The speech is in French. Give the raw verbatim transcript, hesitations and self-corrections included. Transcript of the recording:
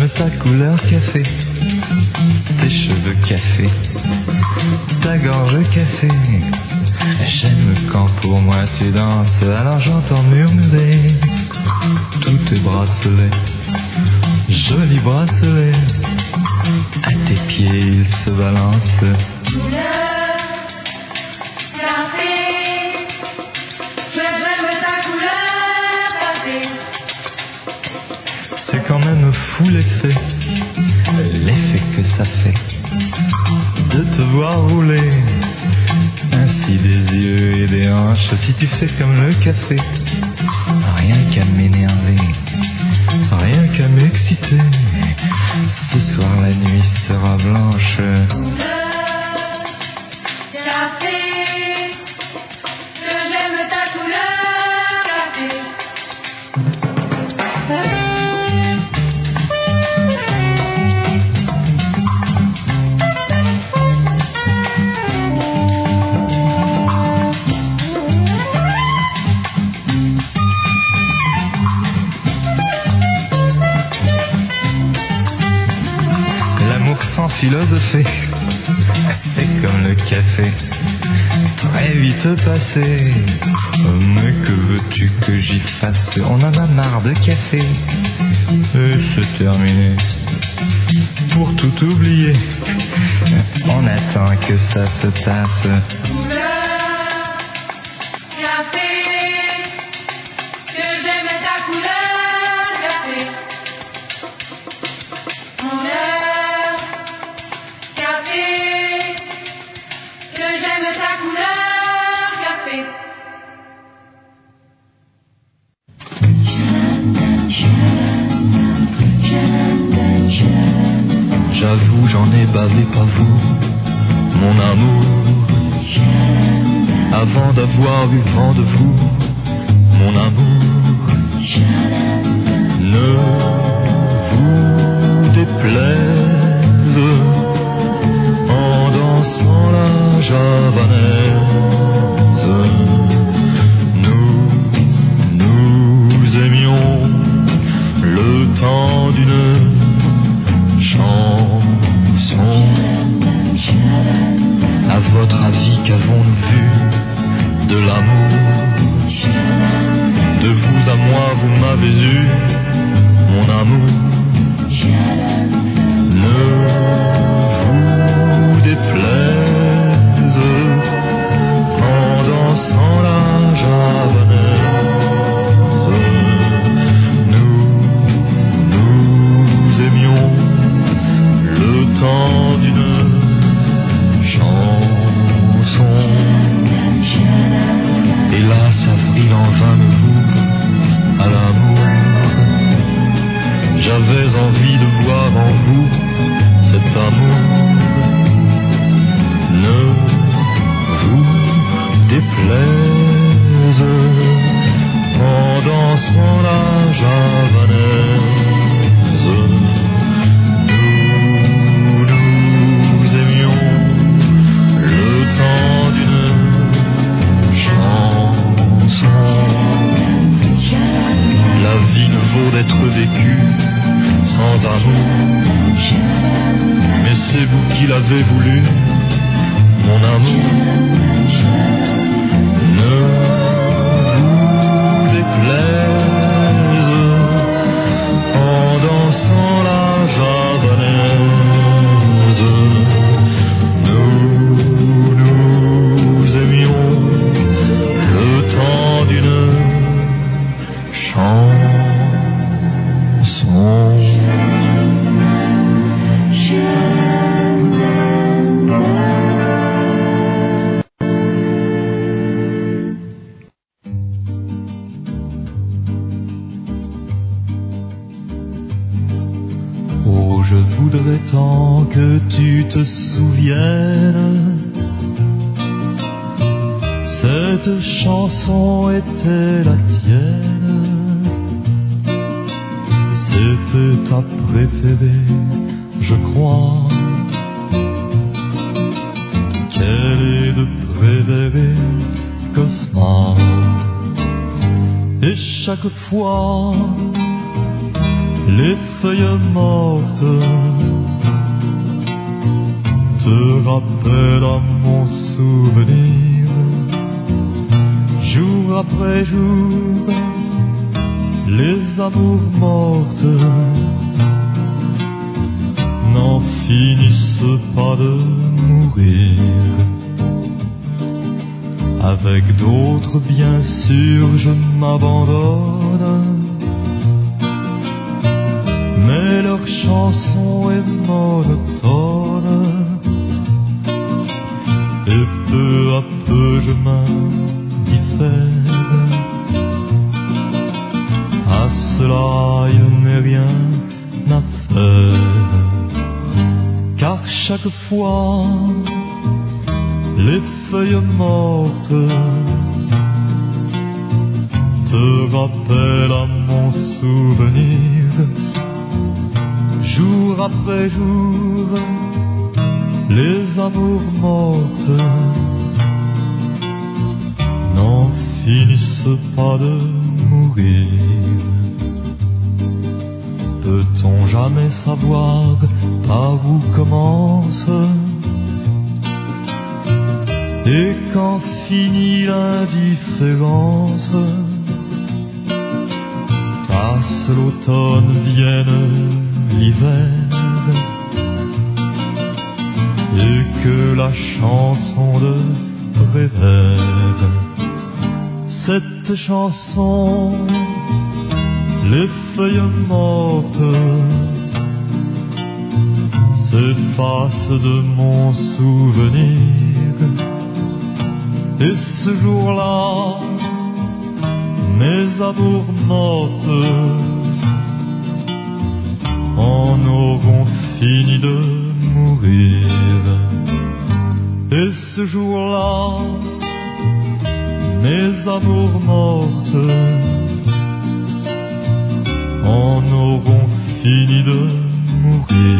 J'aime ta couleur café, tes cheveux café, ta gorge café. J'aime quand pour moi tu danses, alors j'entends murmurer tous tes bracelets, jolis bracelets. À tes pieds ils se balancent. Couleur café, j'aime ta couleur café. C'est quand même fou l'effet, l'effet que ça fait de te voir rouler ainsi des yeux et des hanches. Si tu fais comme le café, rien qu'à m'énerver, rien qu'à m'exciter. Ce soir la nuit sera blanche. Couleur café, que j'aime ta couleur café. Sans philosopher, c'est comme le café, très vite passé. Mais que veux-tu que j'y fasse? On en a marre de café, et c'est terminé. Pour tout oublier, on attend que ça se tasse. Couleur café, que j'aime ta couleur café. Couleur café, que j'aime ta couleur café. J'avoue, j'en ai bavé pas vous, mon amour. Avant d'avoir eu vent de vous, mon amour. Ne vous déplaise en dansant la javanaise. Nous, nous aimions le temps d'une chanson. À votre avis, qu'avons-nous vu de l'amour? De vous à moi, vous m'avez eu, mon amour. Ne vous déplaise en dansant la javanaise. Nous, nous aimions le temps d'une chanson. Hélas, avril en vain me voue à l'amour. J'avais envie de voir en vous cet amour. Ne vous déplaise en dansant la javanaise. Nous, nous aimions le temps d'une chanson. La vie ne vaut d'être vécue sans amour, mais c'est vous qui l'avez voulu, mon amour. Ne vous déplaise en dansant la javanaise. Nous, nous aimions le temps d'une chanson. Oh, je voudrais tant que tu te souviennes, cette chanson était la tienne. C'était ta préférée, je crois. Quelle est de préférée, Cosma. Et chaque fois les feuilles mortes te rappellent à mon souvenir, jour après jour, les amours mortes n'en finissent pas de mourir. Avec d'autres, bien sûr, je m'abandonne, mais leur chanson est monotone, et peu à peu je m'indiffère. À cela il n'est rien à faire, car chaque fois les feuilles mortes te rappellent à mon souvenir, jour après jour, les amours mortes n'en finissent pas de mourir. Peut-on jamais savoir par où commence et quand finit l'indifférence? Passe l'automne, vienne l'hiver, et que la chanson de Prévert, cette chanson, les feuilles mortes s'effacent de mon souvenir, et ce jour-là, mes amours mortes en auront fini de mourir. Et ce jour-là, mes amours mortes en auront fini de mourir.